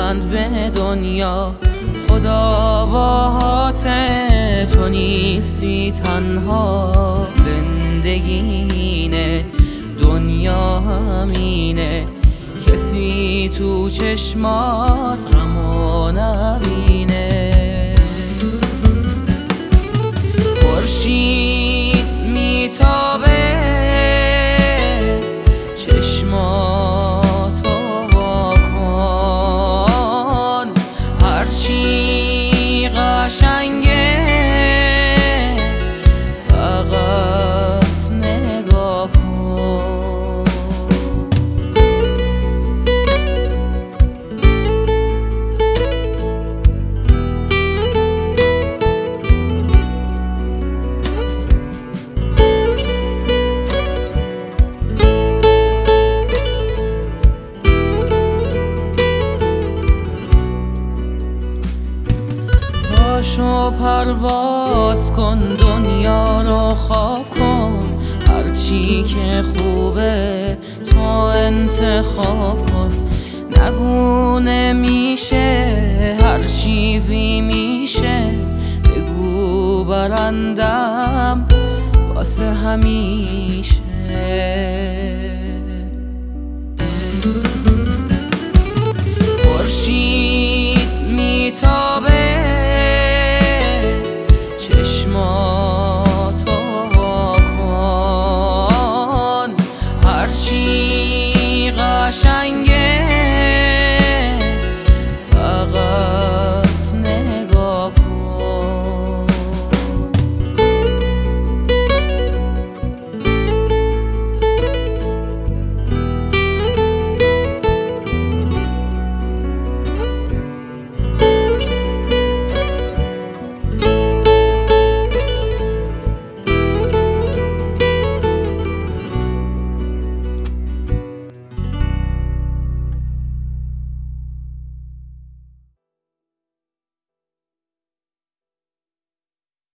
میگویند به دنیا خدا باهات، تو نیستی تنها. زندگینه دنیا همینه، کسی تو چشمات غمو نبینه. خورشید میتابه چشماتو وا کن، هرچی قشنگه فقط نگاه کن. پاشو پرواز کن، دنیا رو خواب کن، هرچی که خوبه تو انتخاب کن. نگو نمیشه، هر چیزی میشه، بگو برندم واسه همیشه.